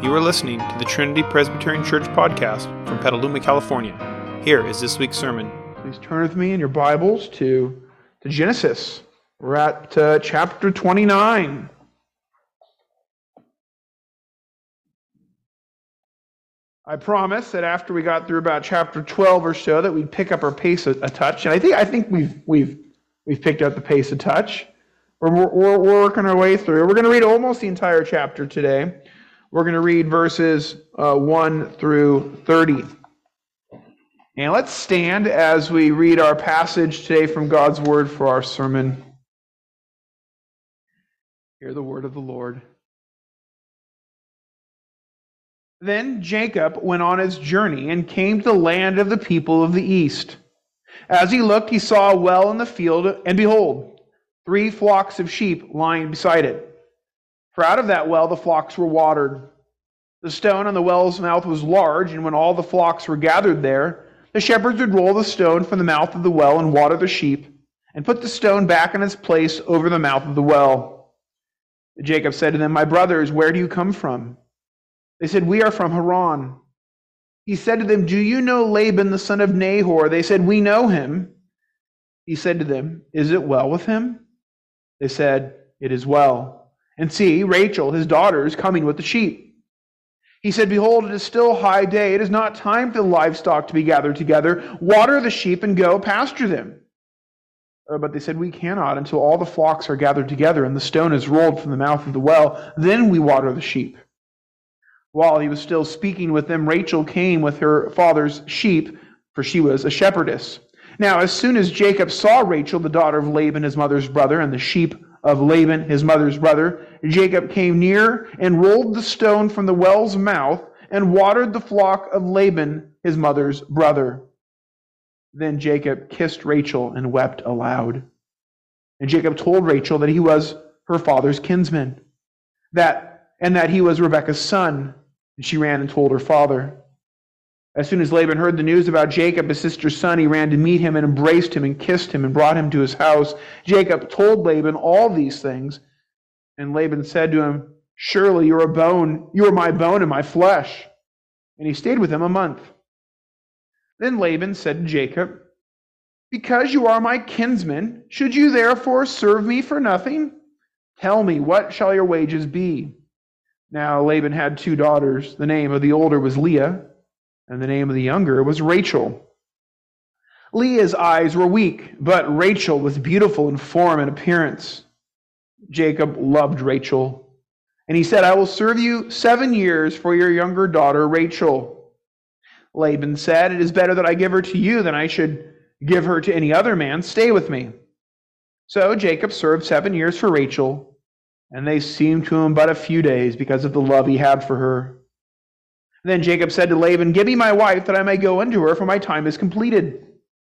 You are listening to the Trinity Presbyterian Church podcast from Petaluma, California. Here is this week's sermon. Please turn with me in your Bibles to Genesis. We're at chapter 29. I promised that after we got through about chapter 12 or so that we'd pick up our pace a touch, and I think we've picked up the pace a touch. We're working our way through. We're going to read almost the entire chapter today. We're going to read verses 1 through 30. And let's stand as we read our passage today from God's Word for our sermon. Hear the word of the Lord. Then Jacob went on his journey and came to the land of the people of the east. As he looked, he saw a well in the field, and behold, 3 flocks of sheep lying beside it. For out of that well the flocks were watered. The stone on the well's mouth was large, and when all the flocks were gathered there, the shepherds would roll the stone from the mouth of the well and water the sheep, and put the stone back in its place over the mouth of the well. Jacob said to them, "My brothers, where do you come from?" They said, "We are from Haran." He said to them, "Do you know Laban the son of Nahor?" They said, "We know him." He said to them, "Is it well with him?" They said, "It is well. And see, Rachel, his daughter, is coming with the sheep." He said, "Behold, it is still high day. It is not time for the livestock to be gathered together. Water the sheep and go pasture them." But they said, "We cannot until all the flocks are gathered together and the stone is rolled from the mouth of the well. Then we water the sheep." While he was still speaking with them, Rachel came with her father's sheep, for she was a shepherdess. Now, as soon as Jacob saw Rachel, the daughter of Laban, his mother's brother, and the sheep of Laban, his mother's brother, Jacob came near and rolled the stone from the well's mouth and watered the flock of Laban, his mother's brother. Then Jacob kissed Rachel and wept aloud. And Jacob told Rachel that he was her father's kinsman, and that he was Rebekah's son. And she ran and told her father. As soon as Laban heard the news about Jacob, his sister's son, he ran to meet him and embraced him and kissed him and brought him to his house. Jacob told Laban all these things. And Laban said to him, "Surely you are my bone and my flesh." And he stayed with him a month. Then Laban said to Jacob, "Because you are my kinsman, should you therefore serve me for nothing? Tell me, what shall your wages be?" Now Laban had 2 daughters. The name of the older was Leah, and the name of the younger was Rachel. Leah's eyes were weak, but Rachel was beautiful in form and appearance. Jacob loved Rachel, and he said, "I will serve you 7 years for your younger daughter Rachel." Laban said, "It is better that I give her to you than I should give her to any other man. Stay with me." So Jacob served 7 years for Rachel, and they seemed to him but a few days because of the love he had for her. Then Jacob said to Laban, "Give me my wife that I may go unto her, for my time is completed."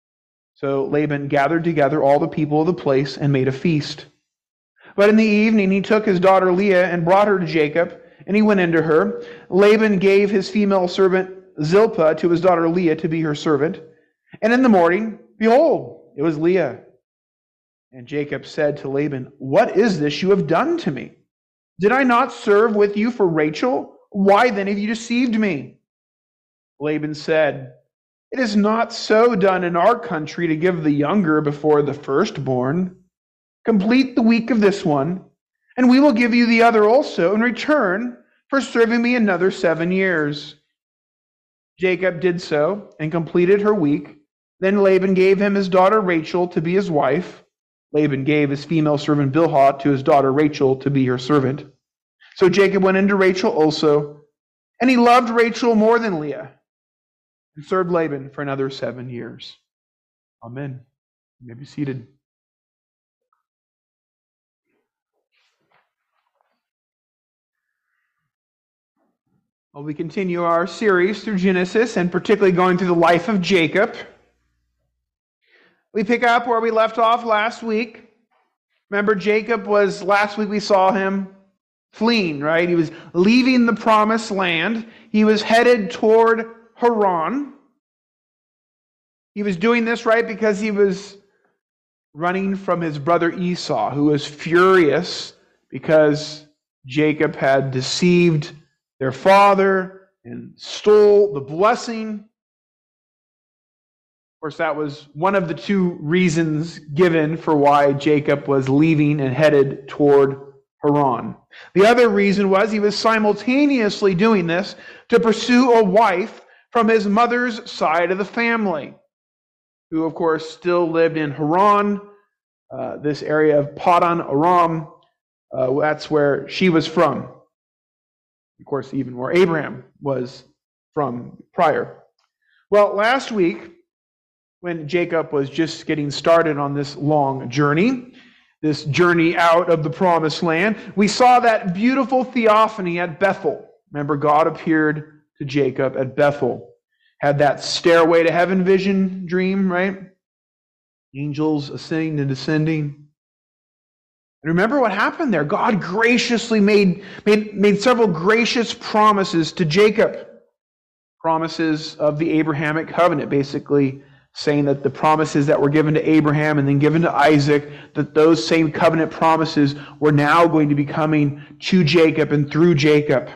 So Laban gathered together all the people of the place and made a feast. But in the evening he took his daughter Leah and brought her to Jacob, and he went into her. Laban gave his female servant Zilpah to his daughter Leah to be her servant. And in the morning, behold, it was Leah. And Jacob said to Laban, "What is this you have done to me? Did I not serve with you for Rachel? Why then have you deceived me?" Laban said, "It is not so done in our country to give the younger before the firstborn. Complete the week of this one, and we will give you the other also in return for serving me another 7 years." Jacob did so and completed her week. Then Laban gave him his daughter Rachel to be his wife. Laban gave his female servant Bilhah to his daughter Rachel to be her servant. So Jacob went into Rachel also, and he loved Rachel more than Leah, and served Laban for another 7 years. Amen. You may be seated. Well, we continue our series through Genesis, and particularly going through the life of Jacob. We pick up where we left off last week. Remember, last week we saw him fleeing, right? He was leaving the promised land. He was headed toward Haran. He was doing this, right, because he was running from his brother Esau, who was furious because Jacob had deceived their father and stole the blessing. Of course, that was one of the two reasons given for why Jacob was leaving and headed toward Haran. The other reason was he was simultaneously doing this to pursue a wife from his mother's side of the family, who, of course, still lived in Haran, this area of Padan Aram. That's where she was from. Of course, even where Abraham was from prior. Well, last week, when Jacob was just getting started on this long journey, this journey out of the promised land, we saw that beautiful theophany at Bethel. Remember, God appeared to Jacob at Bethel. Had that stairway to heaven vision dream, right? Angels ascending and descending. And remember what happened there. God graciously made several gracious promises to Jacob. Promises of the Abrahamic covenant, basically saying that the promises that were given to Abraham and then given to Isaac, that those same covenant promises were now going to be coming to Jacob and through Jacob. Of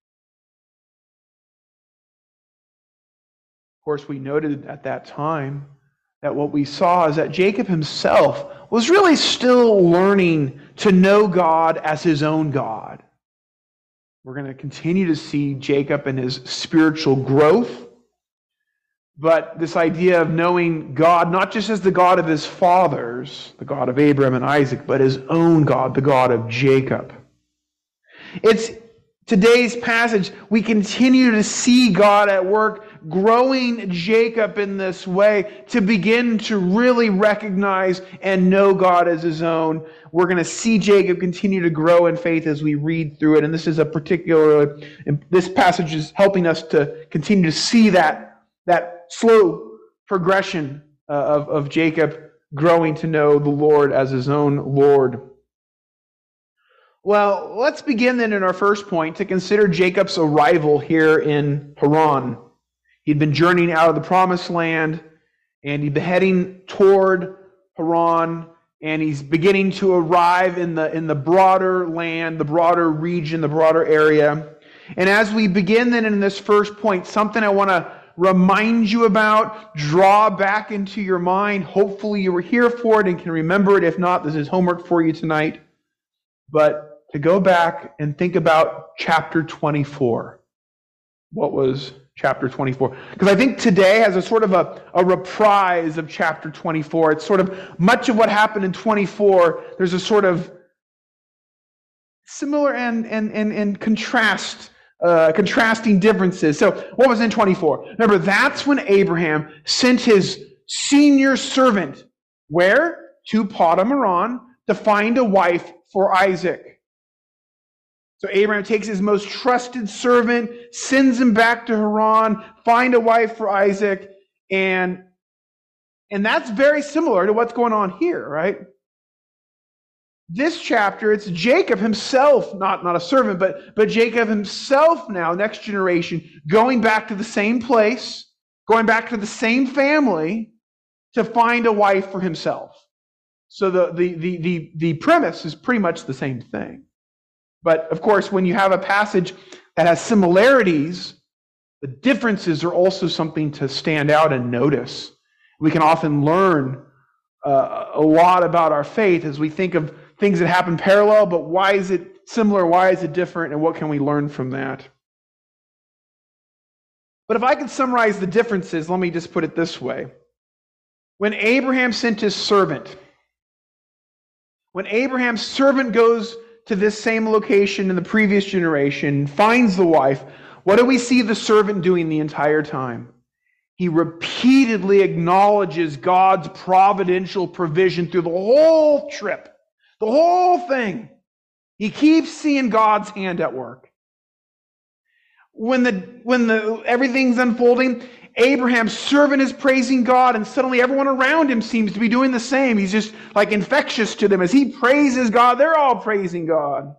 course, we noted at that time that what we saw is that Jacob himself was really still learning to know God as his own God. We're going to continue to see Jacob and his spiritual growth. But this idea of knowing God, not just as the God of his fathers, the God of Abraham and Isaac, but his own God, the God of Jacob. It's today's passage, we continue to see God at work, growing Jacob in this way to begin to really recognize and know God as his own. We're going to see Jacob continue to grow in faith as we read through it. And this is this passage is helping us to continue to see that slow progression of Jacob growing to know the Lord as his own Lord. Well, let's begin then in our first point to consider Jacob's arrival here in Haran. He'd been journeying out of the promised land, and he'd been heading toward Haran, and he's beginning to arrive in the broader land, the broader region, the broader area. And as we begin then in this first point, something I want to remind you about, draw back into your mind. Hopefully you were here for it and can remember it. If not, this is homework for you tonight. But to go back and think about chapter 24. What was chapter 24? Because I think today has a sort of a reprise of chapter 24. It's sort of much of what happened in 24. There's a sort of similar and contrasting differences. So what was in 24? Remember, that's when Abraham sent his senior servant, where? To Padan Aram, to find a wife for Isaac. So Abraham takes his most trusted servant, sends him back to Haran, find a wife for Isaac, and that's very similar to what's going on here, right? This chapter, it's Jacob himself, not a servant, but Jacob himself now, next generation, going back to the same place, going back to the same family to find a wife for himself. So the premise is pretty much the same thing. But of course, when you have a passage that has similarities, the differences are also something to stand out and notice. We can often learn a lot about our faith as we think of things that happen parallel, but why is it similar? Why is it different? And what can we learn from that? But if I could summarize the differences, let me just put it this way. When Abraham sent his servant, when Abraham's servant goes to this same location in the previous generation, finds the wife, what do we see the servant doing the entire time? He repeatedly acknowledges God's providential provision through the whole trip, the whole thing. He keeps seeing God's hand at work. When everything's unfolding, Abraham's servant is praising God, and suddenly everyone around him seems to be doing the same. He's just like infectious to them. As he praises God, they're all praising God.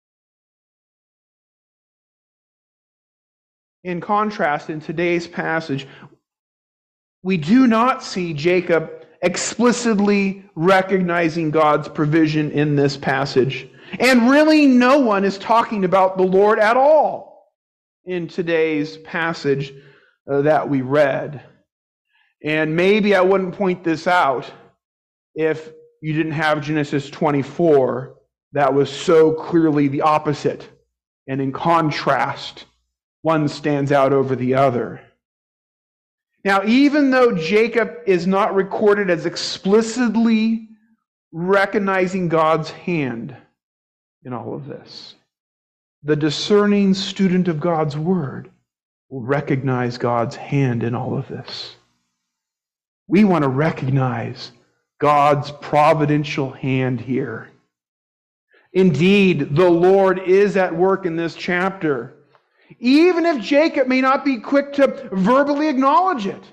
In contrast, in today's passage, we do not see Jacob explicitly recognizing God's provision in this passage. And really no one is talking about the Lord at all. in today's passage that we read. And maybe I wouldn't point this out if you didn't have Genesis 24 that was so clearly the opposite. And in contrast, one stands out over the other. Now, even though Jacob is not recorded as explicitly recognizing God's hand in all of this, the discerning student of God's word will recognize God's hand in all of this. We want to recognize God's providential hand here. Indeed, the Lord is at work in this chapter, even if Jacob may not be quick to verbally acknowledge it.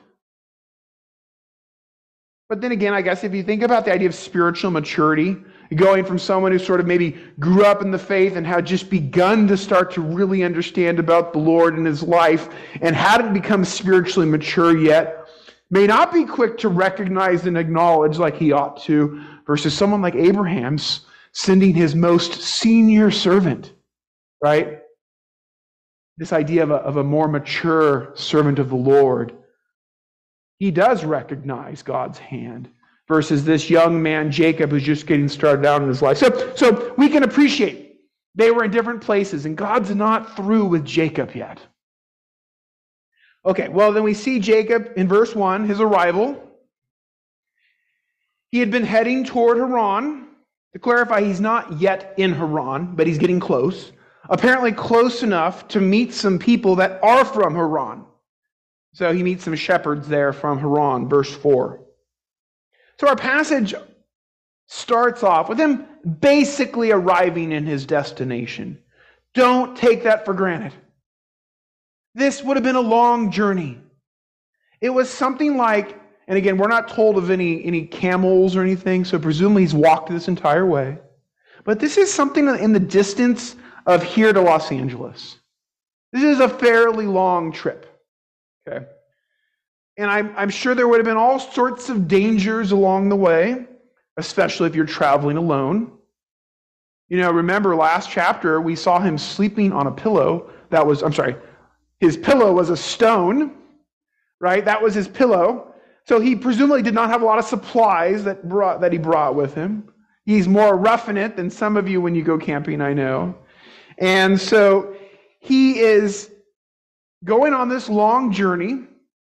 But then again, I guess if you think about the idea of spiritual maturity, going from someone who sort of maybe grew up in the faith and had just begun to start to really understand about the Lord in his life and hadn't become spiritually mature yet, may not be quick to recognize and acknowledge like he ought to, versus someone like Abraham's sending his most senior servant, right? This idea of a more mature servant of the Lord. He does recognize God's hand versus this young man, Jacob, who's just getting started out in his life. So we can appreciate they were in different places, and God's not through with Jacob yet. Okay, well, then we see Jacob in verse 1, his arrival. He had been heading toward Haran. To clarify, he's not yet in Haran, but he's getting close. Apparently close enough to meet some people that are from Haran. So he meets some shepherds there from Haran, verse 4. So our passage starts off with him basically arriving in his destination. Don't take that for granted. This would have been a long journey. It was something like, and again, we're not told of any camels or anything, so presumably he's walked this entire way. But this is something in the distance of here to Los Angeles. This is a fairly long trip. Okay. And I'm sure there would have been all sorts of dangers along the way, especially if you're traveling alone. You know, remember last chapter, we saw him sleeping on a pillow that was, his pillow was a stone, right? That was his pillow. So he presumably did not have a lot of supplies that he brought with him. He's more roughing it than some of you when you go camping, I know. And so he is going on this long journey,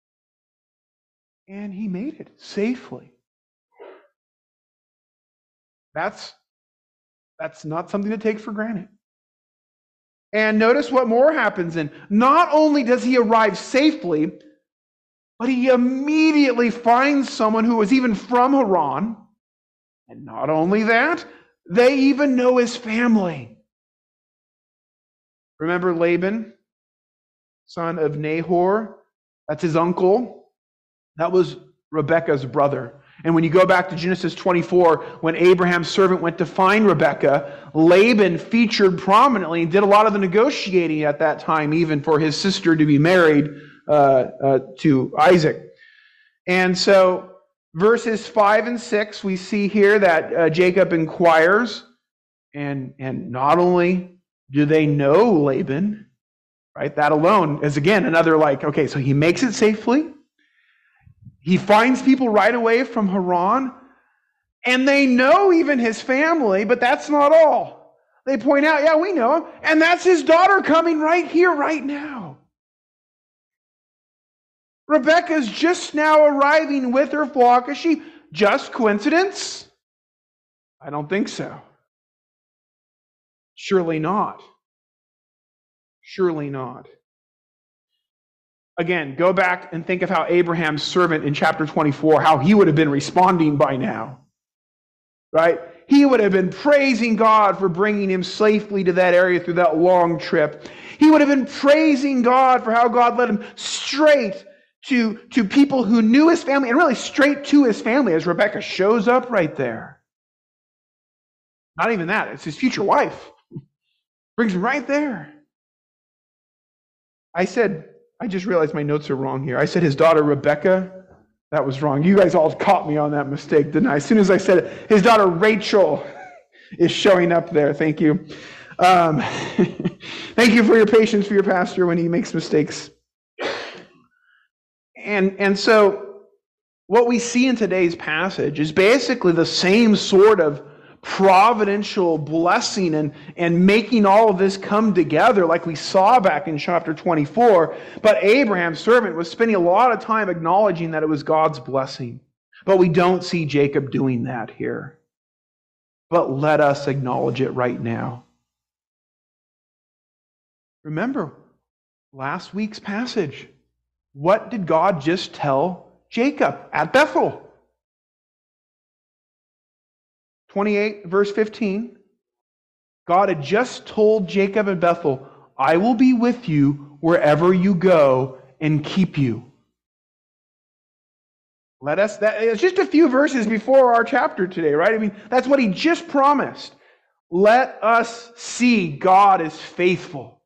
and he made it safely. That's not something to take for granted. And notice what more happens in. Not only does he arrive safely, but he immediately finds someone who was even from Haran. And not only that, they even know his family. Remember Laban, son of Nahor? That's his uncle. That was Rebekah's brother. And when you go back to Genesis 24, when Abraham's servant went to find Rebekah, Laban featured prominently and did a lot of the negotiating at that time, even for his sister to be married to Isaac. And so verses 5 and 6, we see here that Jacob inquires, and not only do they know Laban, right? That alone is, again, another okay, so he makes it safely. He finds people right away from Haran, and they know even his family, but that's not all. They point out, yeah, we know him, and that's his daughter coming right here, right now. Rebekah's just now arriving with her flock of sheep. Just coincidence? I don't think so. Surely not. Surely not. Again, go back and think of how Abraham's servant in chapter 24, how he would have been responding by now. Right? He would have been praising God for bringing him safely to that area through that long trip. He would have been praising God for how God led him straight to people who knew his family, and really straight to his family as Rebekah shows up right there. Not even that, it's his future wife. Brings him right there. I just realized my notes are wrong here. I said his daughter Rebekah. That was wrong. You guys all caught me on that mistake, didn't I? As soon as I said it, his daughter Rachel is showing up there. Thank you. Thank you for your patience for your pastor when he makes mistakes. And so what we see in today's passage is basically the same sort of providential blessing and making all of this come together like we saw back in chapter 24. But Abraham's servant was spending a lot of time acknowledging that it was God's blessing. But we don't see Jacob doing that here. But let us acknowledge it right now. Remember last week's passage. What did God just tell Jacob at Bethel? 28, verse 15. God had just told Jacob at Bethel, I will be with you wherever you go and keep you. It's just a few verses before our chapter today, right? I mean, that's what he just promised. Let us see God is faithful.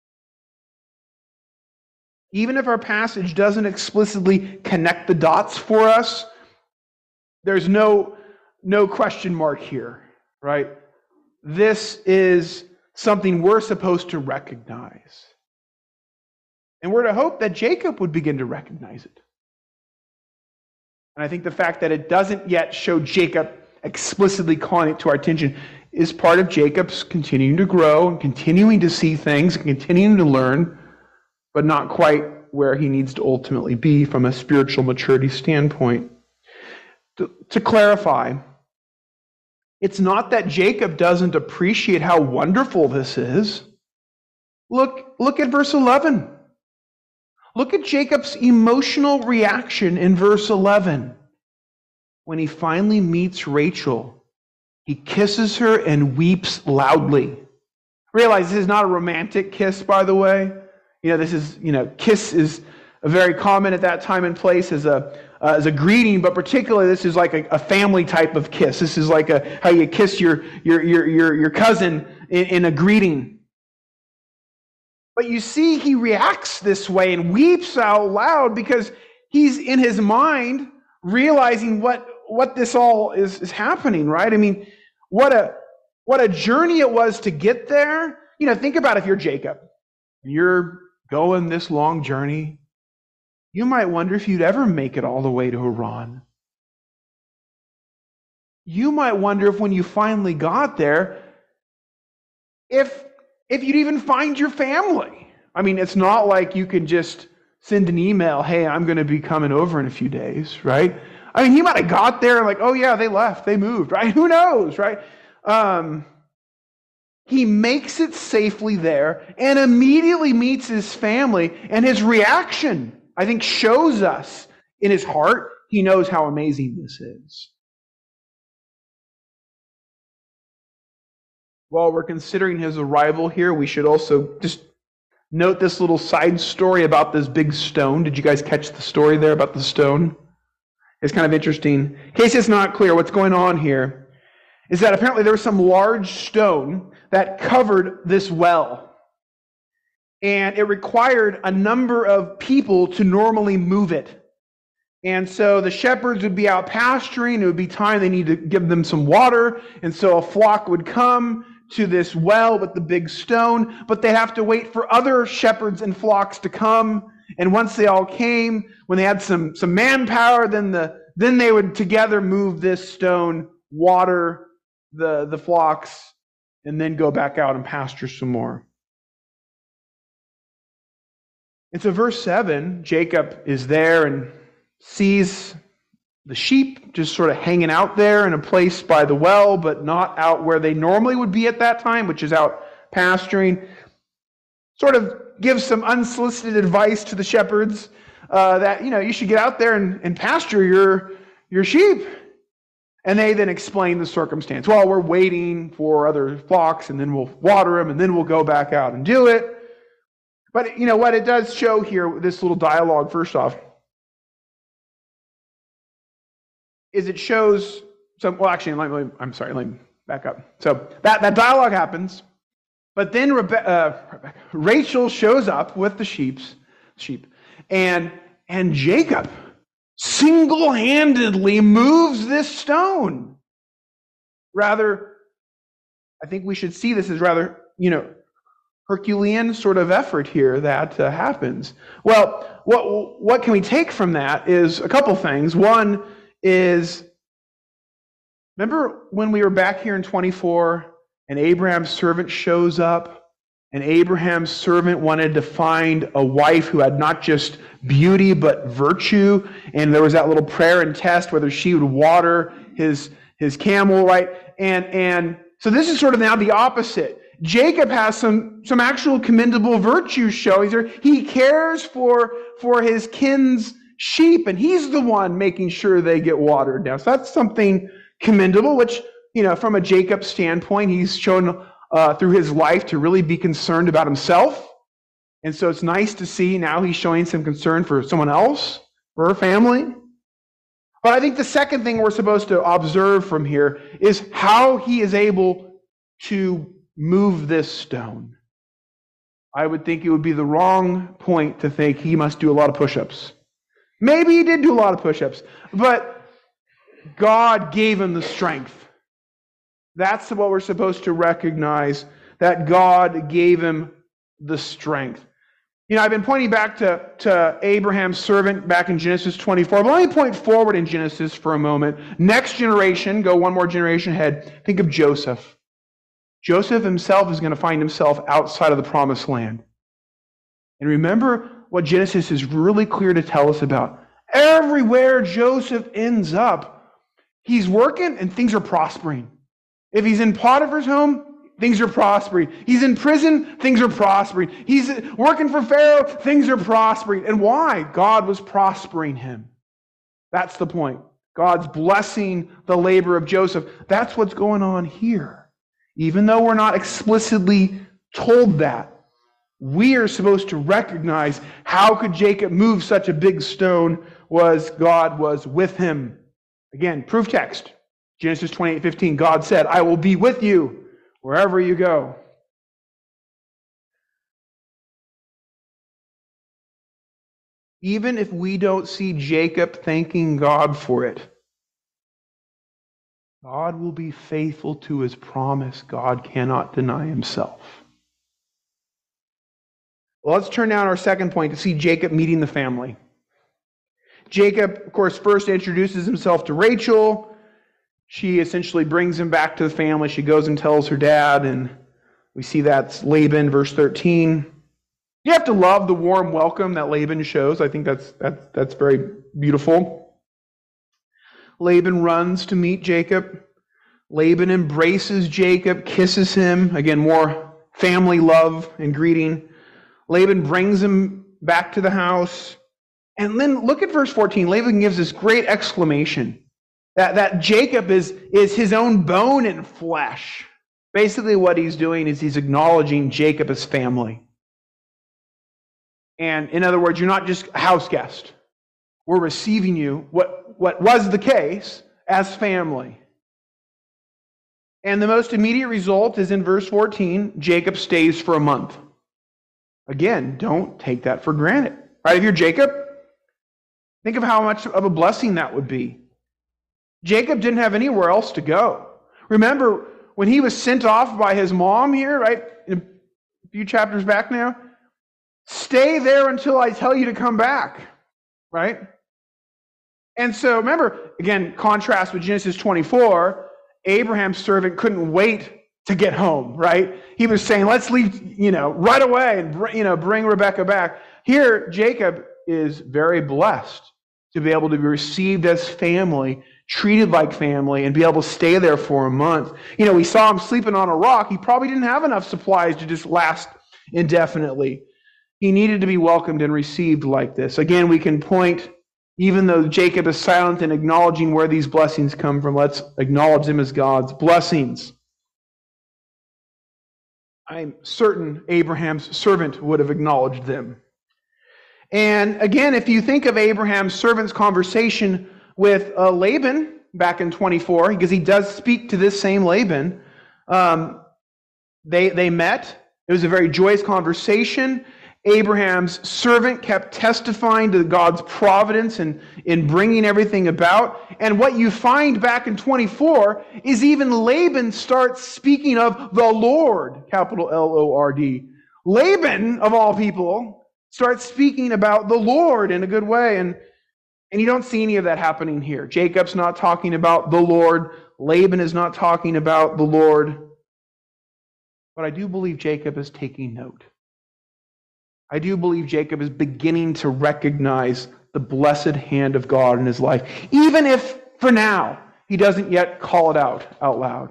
Even if our passage doesn't explicitly connect the dots for us, there's no question mark here, right? This is something we're supposed to recognize. And we're to hope that Jacob would begin to recognize it. And I think the fact that it doesn't yet show Jacob explicitly calling it to our attention is part of Jacob's continuing to grow and continuing to see things and continuing to learn, but not quite where he needs to ultimately be from a spiritual maturity standpoint. To clarify, it's not that Jacob doesn't appreciate how wonderful this is. Look at verse 11. Look at Jacob's emotional reaction in verse 11. When he finally meets Rachel, he kisses her and weeps loudly. Realize this is not a romantic kiss, by the way. Kiss is very common at that time and place as a greeting, but particularly this is like a family type of kiss. This is like how you kiss your cousin in a greeting. But you see, he reacts this way and weeps out loud because he's in his mind realizing what this all is happening, right? I mean, what a journey it was to get there. Think about if you're Jacob and you're going this long journey. You might wonder if you'd ever make it all the way to Haran. You might wonder if when you finally got there, if you'd even find your family. I mean, it's not like you can just send an email, hey, I'm going to be coming over in a few days, right? I mean, he might have got there and like, oh yeah, they left, they moved, right? Who knows, right? He makes it safely there and immediately meets his family, and his reaction, I think, shows us in his heart, he knows how amazing this is. While we're considering his arrival here, we should also just note this little side story about this big stone. Did you guys catch the story there about the stone? It's kind of interesting. In case it's not clear, what's going on here is that apparently there was some large stone that covered this well. And it required a number of people to normally move it. And so the shepherds would be out pasturing. It would be time they need to give them some water. And so a flock would come to this well with the big stone, but they have to wait for other shepherds and flocks to come. And once they all came, when they had some manpower, then they would together move this stone, water the flocks, and then go back out and pasture some more. And so verse 7, Jacob is there and sees the sheep just sort of hanging out there in a place by the well, but not out where they normally would be at that time, which is out pasturing. Sort of gives some unsolicited advice to the shepherds that, you should get out there and pasture your sheep. And they then explain the circumstance. Well, we're waiting for other flocks, and then we'll water them, and then we'll go back out and do it. But you know what it does show here, this little dialogue, first off, is it shows some, well, actually, let me back up. So that dialogue happens, but then Rachel shows up with the sheep, and Jacob single-handedly moves this stone. Rather, I think we should see this as rather Herculean sort of effort here that happens. Well, what can we take from that is a couple things. One is, remember when we were back here in 24 and Abraham's servant shows up, and Abraham's servant wanted to find a wife who had not just beauty but virtue, and there was that little prayer and test whether she would water his camel, right? And so this is sort of now the opposite. Jacob has some actual commendable virtues showing. He cares for his kin's sheep, and he's the one making sure they get watered now. So that's something commendable, which, from a Jacob standpoint, he's shown through his life to really be concerned about himself. And so it's nice to see now he's showing some concern for someone else, for her family. But I think the second thing we're supposed to observe from here is how he is able to move this stone. I would think it would be the wrong point to think he must do a lot of push-ups. Maybe he did do a lot of push-ups, but God gave him the strength. That's what we're supposed to recognize, that God gave him the strength. I've been pointing back to Abraham's servant back in Genesis 24, but let me point forward in Genesis for a moment. Next generation, go one more generation ahead, think of Joseph. Joseph himself is going to find himself outside of the promised land. And remember what Genesis is really clear to tell us about. Everywhere Joseph ends up, he's working and things are prospering. If he's in Potiphar's home, things are prospering. He's in prison, things are prospering. He's working for Pharaoh, things are prospering. And why? God was prospering him. That's the point. God's blessing the labor of Joseph. That's what's going on here. Even though we're not explicitly told that, we are supposed to recognize how could Jacob move such a big stone was God was with him. Again, proof text. Genesis 28:15, God said, I will be with you wherever you go. Even if we don't see Jacob thanking God for it, God will be faithful to his promise. God cannot deny himself. Well, let's turn now to our second point to see Jacob meeting the family. Jacob, of course, first introduces himself to Rachel. She essentially brings him back to the family. She goes and tells her dad, and we see that's Laban, verse 13. You have to love the warm welcome that Laban shows. I think that's very beautiful. Laban runs to meet Jacob. Laban embraces Jacob, kisses him. Again, more family love and greeting. Laban brings him back to the house. And then look at verse 14. Laban gives this great exclamation that Jacob is his own bone and flesh. Basically what he's doing is he's acknowledging Jacob as family. And in other words, you're not just a house guest. We're receiving you, what was the case, as family. And the most immediate result is in verse 14, Jacob stays for a month. Again, don't take that for granted. Right? If you're Jacob, think of how much of a blessing that would be. Jacob didn't have anywhere else to go. Remember, when he was sent off by his mom here, right, a few chapters back now, stay there until I tell you to come back, right? And so remember, again, contrast with Genesis 24, Abraham's servant couldn't wait to get home, right? He was saying, let's leave, right away and, bring Rebekah back. Here, Jacob is very blessed to be able to be received as family, treated like family, and be able to stay there for a month. We saw him sleeping on a rock. He probably didn't have enough supplies to just last indefinitely. He needed to be welcomed and received like this. Again, we can point, even though Jacob is silent in acknowledging where these blessings come from, let's acknowledge them as God's blessings. I'm certain Abraham's servant would have acknowledged them. And again, if you think of Abraham's servant's conversation with Laban back in 24, because he does speak to this same Laban, they met. It was a very joyous conversation. Abraham's servant kept testifying to God's providence in bringing everything about. And what you find back in 24 is even Laban starts speaking of the Lord, capital L-O-R-D. Laban, of all people, starts speaking about the Lord in a good way. And you don't see any of that happening here. Jacob's not talking about the Lord. Laban is not talking about the Lord. But I do believe Jacob is taking note. I do believe Jacob is beginning to recognize the blessed hand of God in his life, even if, for now, he doesn't yet call it out loud.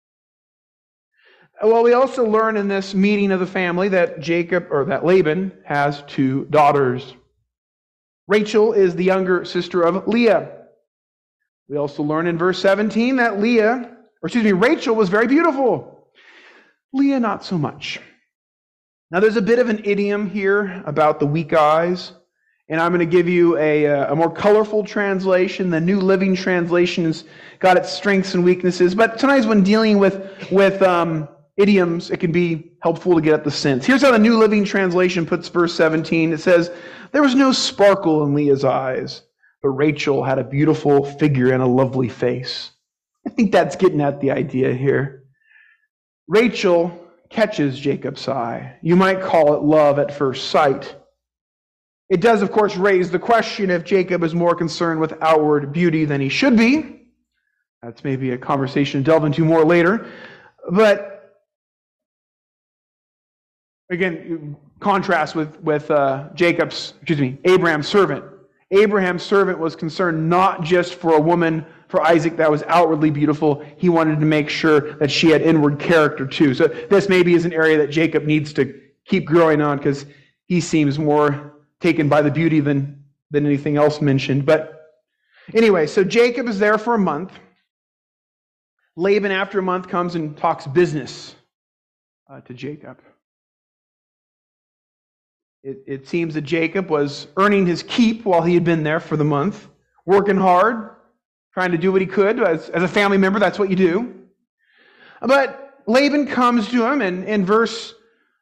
Well, we also learn in this meeting of the family that Laban has two daughters. Rachel is the younger sister of Leah. We also learn in verse 17 that Rachel was very beautiful. Leah, not so much. Now, there's a bit of an idiom here about the weak eyes, and I'm going to give you a more colorful translation. The New Living Translation has got its strengths and weaknesses, but sometimes when dealing with idioms, it can be helpful to get at the sense. Here's how the New Living Translation puts verse 17. It says, "There was no sparkle in Leah's eyes, but Rachel had a beautiful figure and a lovely face." I think that's getting at the idea here. Rachel catches Jacob's eye. You might call it love at first sight. It does, of course, raise the question if Jacob is more concerned with outward beauty than he should be. That's maybe a conversation to delve into more later. But again, contrast with Abraham's servant. Abraham's servant was concerned not just for a woman, for Isaac, that was outwardly beautiful. He wanted to make sure that she had inward character too. So this maybe is an area that Jacob needs to keep growing on, because he seems more taken by the beauty than anything else mentioned. But anyway, so Jacob is there for a month. Laban, after a month, comes and talks business to Jacob. It seems that Jacob was earning his keep while he had been there for the month, working hard, trying to do what he could. As a family member, that's what you do. But Laban comes to him, and in verse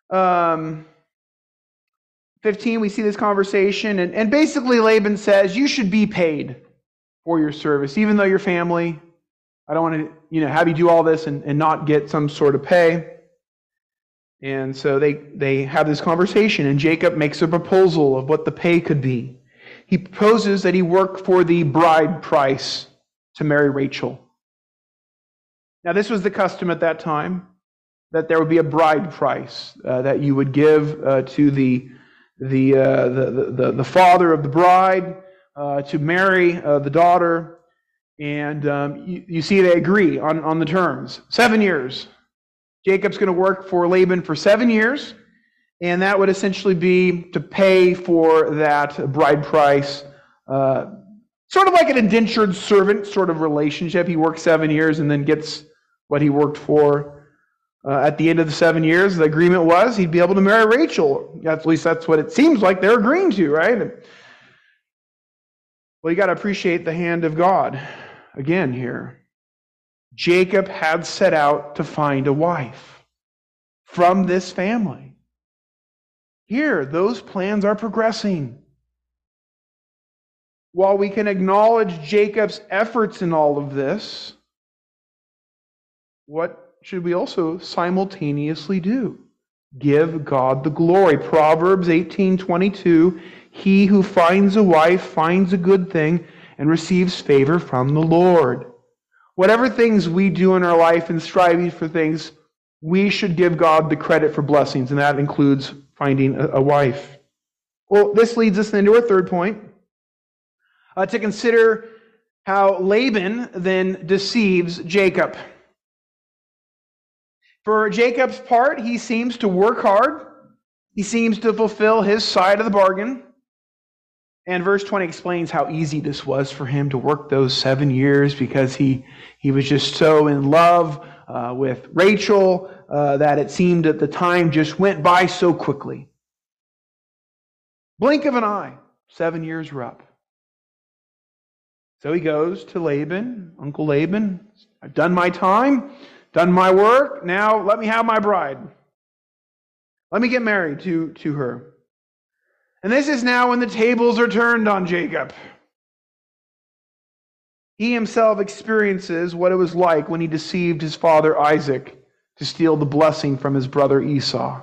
15, we see this conversation, and basically Laban says, "You should be paid for your service, even though you're family. I don't want to have you do all this and not get some sort of pay." And so they have this conversation, and Jacob makes a proposal of what the pay could be. He proposes that he work for the bride price to marry Rachel. Now, this was the custom at that time, that there would be a bride price that you would give to the father of the bride to marry the daughter. And you see they agree on the terms. 7 years. Jacob's going to work for Laban for 7 years, and that would essentially be to pay for that bride price, sort of like an indentured servant sort of relationship. He works 7 years and then gets what he worked for. At the end of the 7 years, the agreement was he'd be able to marry Rachel. At least that's what it seems like they're agreeing to, right? Well, you got to appreciate the hand of God again here. Jacob had set out to find a wife from this family. Here, those plans are progressing. While we can acknowledge Jacob's efforts in all of this, what should we also simultaneously do? Give God the glory. Proverbs 18:22, "He who finds a wife finds a good thing and receives favor from the Lord." Whatever things we do in our life and striving for things, we should give God the credit for blessings, and that includes finding a wife. Well, this leads us into our third point, to consider how Laban then deceives Jacob. For Jacob's part, he seems to work hard. He seems to fulfill his side of the bargain. And verse 20 explains how easy this was for him to work those 7 years, because he was just so in love with Rachel that it seemed that the time just went by so quickly. Blink of an eye, 7 years were up. So he goes to Laban, Uncle Laban. "I've done my time, done my work. Now let me have my bride. Let me get married to her." And this is now when the tables are turned on Jacob. He himself experiences what it was like when he deceived his father Isaac to steal the blessing from his brother Esau.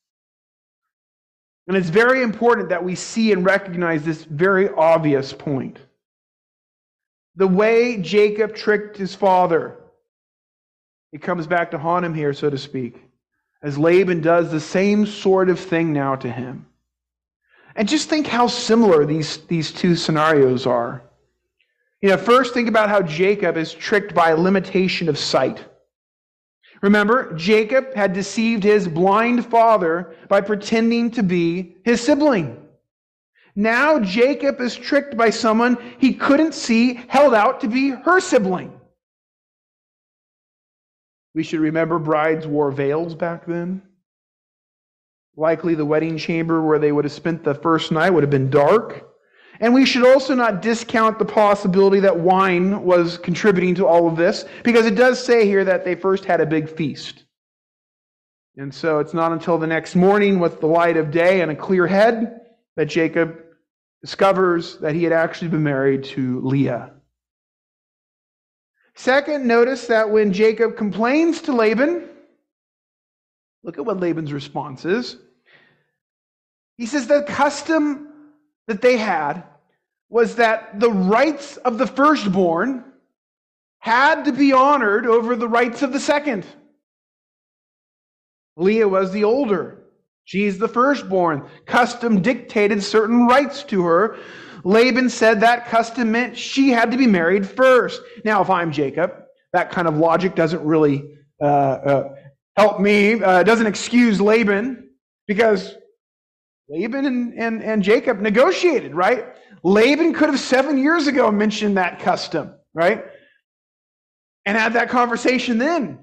And it's very important that we see and recognize this very obvious point. The way Jacob tricked his father, it comes back to haunt him here, so to speak, as Laban does the same sort of thing now to him. And just think how similar these two scenarios are. First think about how Jacob is tricked by a limitation of sight. Remember, Jacob had deceived his blind father by pretending to be his sibling. Now Jacob is tricked by someone he couldn't see, held out to be her sibling. We should remember brides wore veils back then. Likely the wedding chamber where they would have spent the first night would have been dark. And we should also not discount the possibility that wine was contributing to all of this, because it does say here that they first had a big feast. And so it's not until the next morning with the light of day and a clear head that Jacob discovers that he had actually been married to Leah. Second, notice that when Jacob complains to Laban, look at what Laban's response is. He says the custom that they had was that the rights of the firstborn had to be honored over the rights of the second. Leah was the older. She's the firstborn. Custom dictated certain rights to her. Laban said that custom meant she had to be married first. Now, if I'm Jacob, that kind of logic doesn't really help me. It doesn't excuse Laban, because Laban and Jacob negotiated, right? Laban could have 7 years ago mentioned that custom, right? And had that conversation then.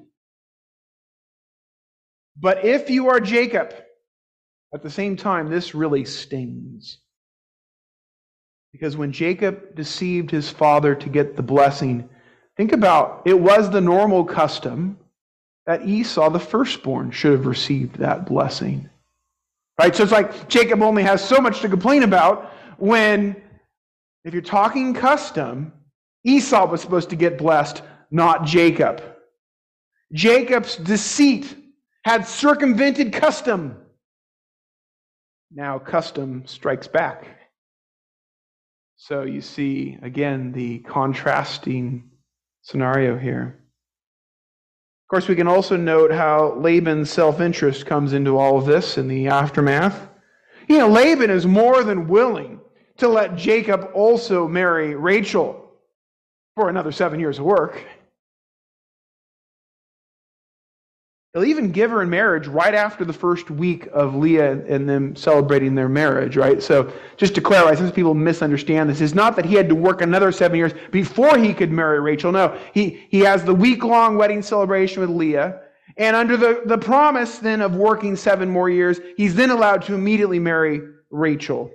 But if you are Jacob, at the same time, this really stings. Because when Jacob deceived his father to get the blessing, think about, it was the normal custom that Esau, the firstborn, should have received that blessing. Right? So it's like Jacob only has so much to complain about when, if you're talking custom, Esau was supposed to get blessed, not Jacob. Jacob's deceit had circumvented custom. Now custom strikes back. So you see, again, the contrasting scenario here. Of course, we can also note how Laban's self-interest comes into all of this in the aftermath. Laban is more than willing to let Jacob also marry Rachel for another 7 years of work. He'll even give her in marriage right after the first week of Leah and them celebrating their marriage, right? So just to clarify, since people misunderstand this, it's not that he had to work another 7 years before he could marry Rachel. No, he has the week-long wedding celebration with Leah, and under the promise then of working 7 more years, he's then allowed to immediately marry Rachel.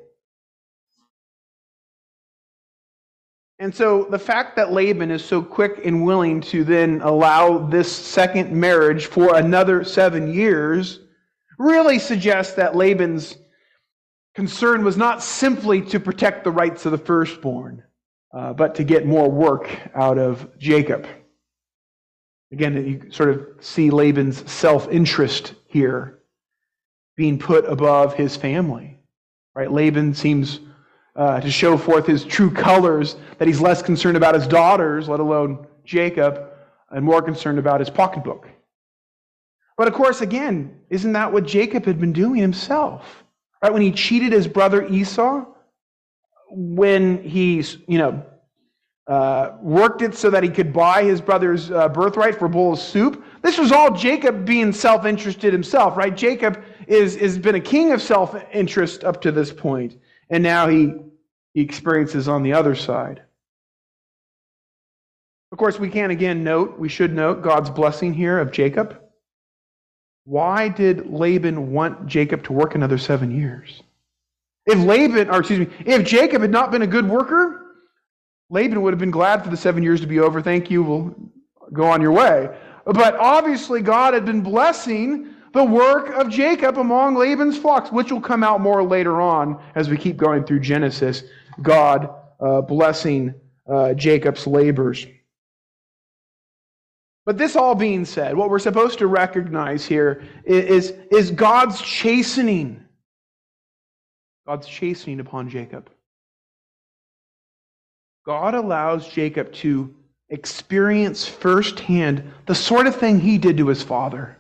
And so the fact that Laban is so quick and willing to then allow this second marriage for another 7 years really suggests that Laban's concern was not simply to protect the rights of the firstborn, but to get more work out of Jacob. Again, you sort of see Laban's self-interest here being put above his family. Right? Laban seems to show forth his true colors, that he's less concerned about his daughters, let alone Jacob, and more concerned about his pocketbook. But of course, again, isn't that what Jacob had been doing himself? Right? When he cheated his brother Esau, when he, worked it so that he could buy his brother's birthright for a bowl of soup, this was all Jacob being self-interested himself, right? Jacob has been a king of self-interest up to this point. And now he experiences on the other side. Of course, we should note God's blessing here of Jacob. Why did Laban want Jacob to work another 7 years? If Jacob had not been a good worker, Laban would have been glad for the 7 years to be over. Thank you, we'll go on your way. But obviously God had been blessing the work of Jacob among Laban's flocks, which will come out more later on as we keep going through Genesis, God blessing Jacob's labors. But this all being said, what we're supposed to recognize here is God's chastening. God's chastening upon Jacob. God allows Jacob to experience firsthand the sort of thing he did to his father.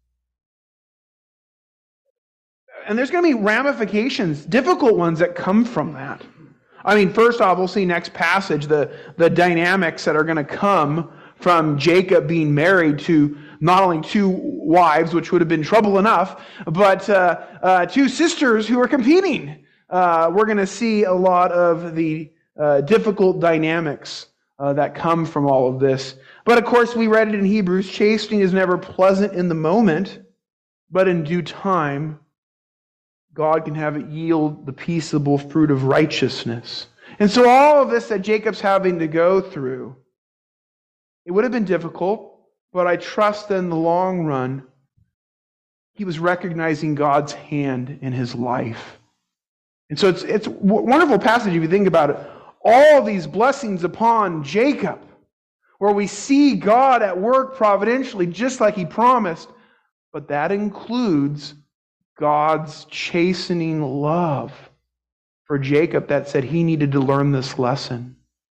And there's going to be ramifications, difficult ones that come from that. I mean, first off, we'll see next passage the dynamics that are going to come from Jacob being married to not only two wives, which would have been trouble enough, but two sisters who are competing. We're going to see a lot of the difficult dynamics that come from all of this. But of course, we read it in Hebrews, chastening is never pleasant in the moment, but in due time, God can have it yield the peaceable fruit of righteousness. And so all of this that Jacob's having to go through, it would have been difficult, but I trust that in the long run, he was recognizing God's hand in his life. And so it's a wonderful passage if you think about it. All these blessings upon Jacob, where we see God at work providentially, just like he promised, but that includes God's chastening love for Jacob that said he needed to learn this lesson.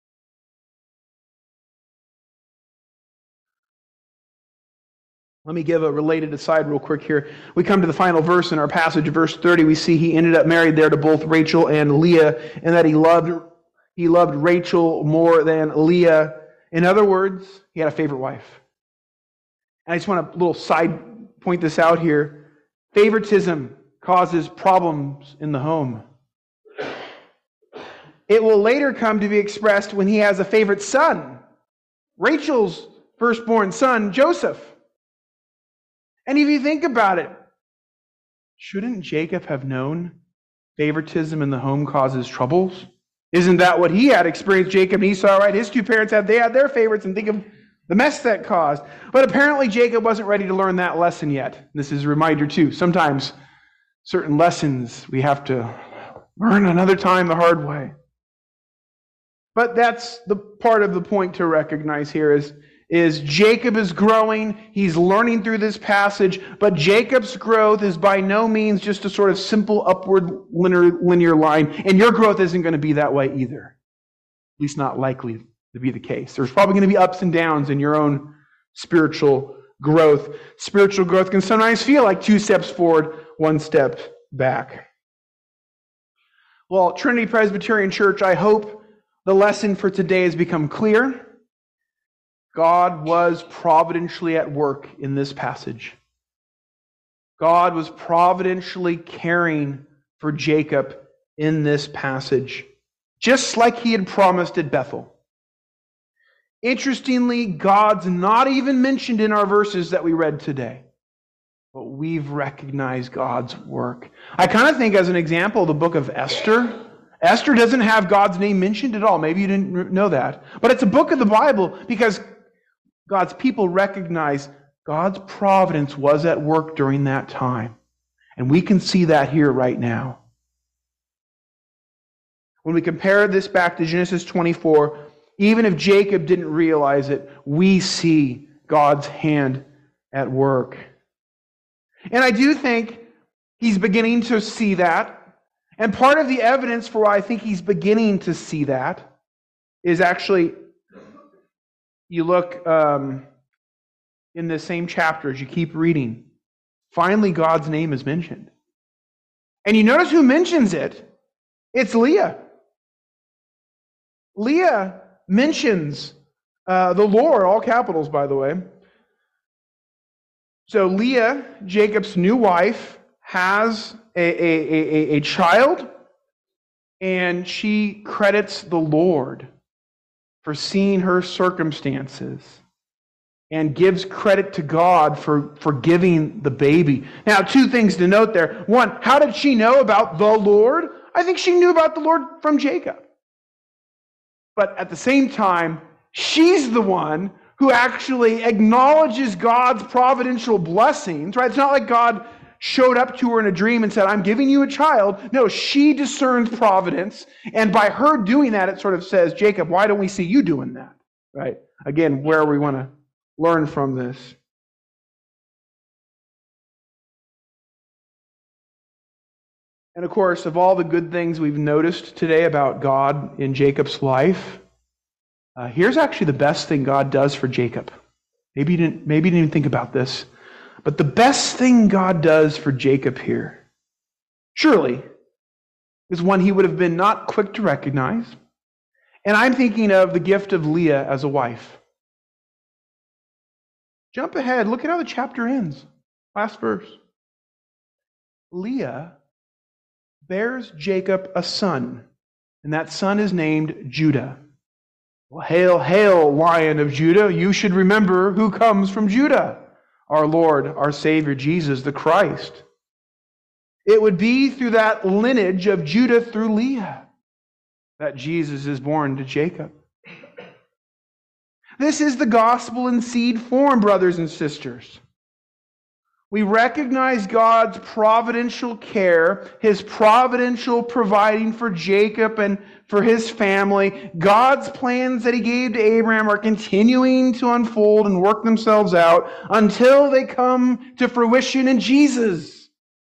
Let me give a related aside real quick here. We come to the final verse in our passage, verse 30. We see he ended up married there to both Rachel and Leah, and that he loved Rachel more than Leah. In other words, he had a favorite wife. And I just want to little side point this out here. Favoritism causes problems in the home. It will later come to be expressed when he has a favorite son, Rachel's firstborn son, Joseph. And if you think about it, shouldn't Jacob have known favoritism in the home causes troubles? Isn't that what he had experienced? Jacob and Esau, right? His two parents had their favorites, and think of the mess that caused. But apparently Jacob wasn't ready to learn that lesson yet. This is a reminder too. Sometimes certain lessons we have to learn another time the hard way. But that's the part of the point to recognize here is Jacob is growing. He's learning through this passage, but Jacob's growth is by no means just a sort of simple upward linear line, and your growth isn't going to be that way either. At least not likely to be the case. There's probably going to be ups and downs in your own spiritual growth. Spiritual growth can sometimes feel like 2 steps forward, 1 step back. Well, Trinity Presbyterian Church, I hope the lesson for today has become clear. God was providentially at work in this passage. God was providentially caring for Jacob in this passage, just like he had promised at Bethel. Interestingly, God's not even mentioned in our verses that we read today, but we've recognized God's work. I kind of think, as an example, the book of Esther. Esther doesn't have God's name mentioned at all. Maybe you didn't know that. But it's a book of the Bible because God's people recognize God's providence was at work during that time. And we can see that here right now. When we compare this back to Genesis 24, even if Jacob didn't realize it, we see God's hand at work. And I do think he's beginning to see that. And part of the evidence for why I think he's beginning to see that is actually, you look in the same chapter as you keep reading. Finally, God's name is mentioned. And you notice who mentions it? It's Leah. Leah mentions the Lord, all capitals, by the way. So Leah, Jacob's new wife, has a child, and she credits the Lord for seeing her circumstances and gives credit to God for giving the baby. Now, 2 things to note there. 1, how did she know about the Lord? I think she knew about the Lord from Jacob. But at the same time, she's the one who actually acknowledges God's providential blessings, right? It's not like God showed up to her in a dream and said, I'm giving you a child. No, she discerns providence. And by her doing that, it sort of says, Jacob, why don't we see you doing that? Right? Again, where we want to learn from this. And of course, of all the good things we've noticed today about God in Jacob's life, here's actually the best thing God does for Jacob. Maybe you didn't even think about this. But the best thing God does for Jacob here, surely, is one he would have been not quick to recognize. And I'm thinking of the gift of Leah as a wife. Jump ahead. Look at how the chapter ends. Last verse. Leah bears Jacob a son, and that son is named Judah. Well, hail, hail, Lion of Judah. You should remember who comes from Judah. Our Lord, our Savior, Jesus the Christ. It would be through that lineage of Judah through Leah that Jesus is born to Jacob. This is the gospel in seed form, brothers and sisters. We recognize God's providential care, His providential providing for Jacob and for his family. God's plans that He gave to Abraham are continuing to unfold and work themselves out until they come to fruition in Jesus.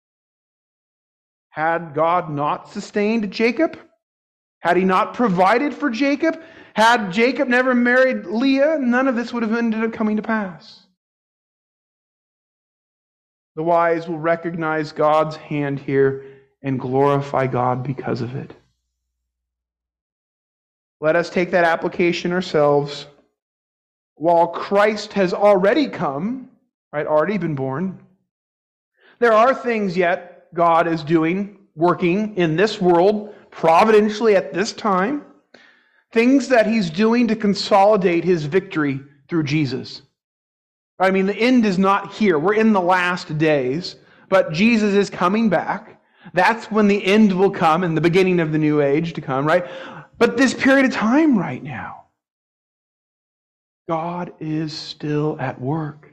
Had God not sustained Jacob? Had He not provided for Jacob? Had Jacob never married Leah, none of this would have ended up coming to pass. The wise will recognize God's hand here and glorify God because of it. Let us take that application ourselves. While Christ has already come, right, already been born, there are things yet God is doing, working in this world, providentially at this time, things that He's doing to consolidate His victory through Jesus. I mean, the end is not here. We're in the last days, but Jesus is coming back. That's when the end will come and the beginning of the new age to come, right? But this period of time right now, God is still at work.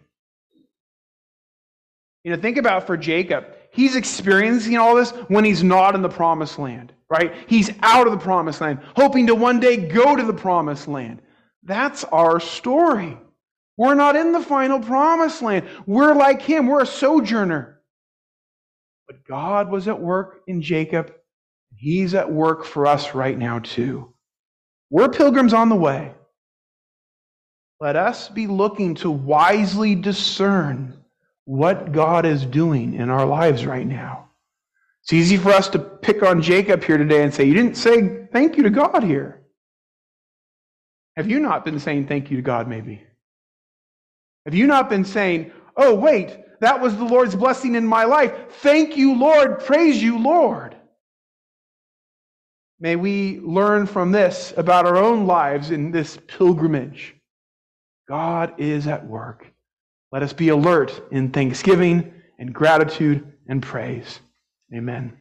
You know, think about for Jacob. He's experiencing all this when he's not in the promised land, right? He's out of the promised land, hoping to one day go to the promised land. That's our story. We're not in the final promised land. We're like him. We're a sojourner. But God was at work in Jacob. He's at work for us right now too. We're pilgrims on the way. Let us be looking to wisely discern what God is doing in our lives right now. It's easy for us to pick on Jacob here today and say, you didn't say thank you to God here. Have you not been saying thank you to God maybe? Have you not been saying, oh wait, that was the Lord's blessing in my life. Thank you, Lord. Praise you, Lord. May we learn from this about our own lives in this pilgrimage. God is at work. Let us be alert in thanksgiving and gratitude and praise. Amen.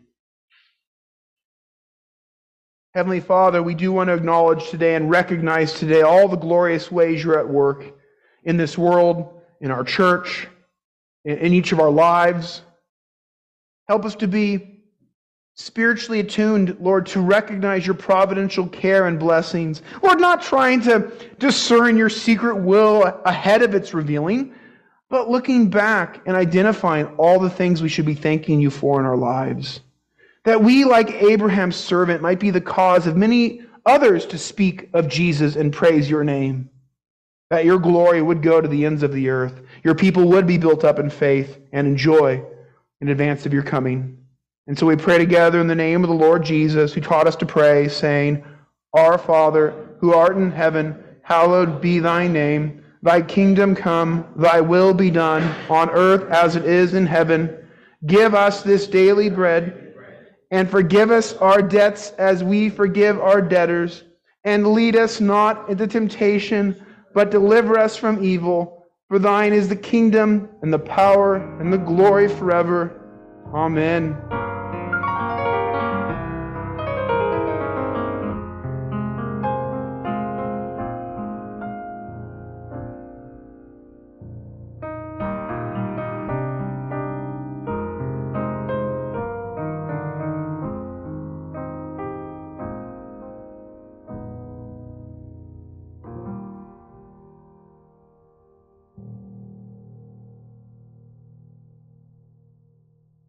Heavenly Father, we do want to acknowledge today and recognize today all the glorious ways You're at work in this world, in our church, in each of our lives. Help us to be spiritually attuned, Lord, to recognize Your providential care and blessings. Lord, not trying to discern Your secret will ahead of its revealing, but looking back and identifying all the things we should be thanking You for in our lives. That we, like Abraham's servant, might be the cause of many others to speak of Jesus and praise Your name. That Your glory would go to the ends of the earth. Your people would be built up in faith and in joy in advance of Your coming. And so we pray together in the name of the Lord Jesus, who taught us to pray, saying, Our Father, who art in heaven, hallowed be Thy name. Thy kingdom come, Thy will be done, on earth as it is in heaven. Give us this daily bread, and forgive us our debts as we forgive our debtors. And lead us not into temptation, but deliver us from evil. For Thine is the kingdom, and the power, and the glory forever. Amen.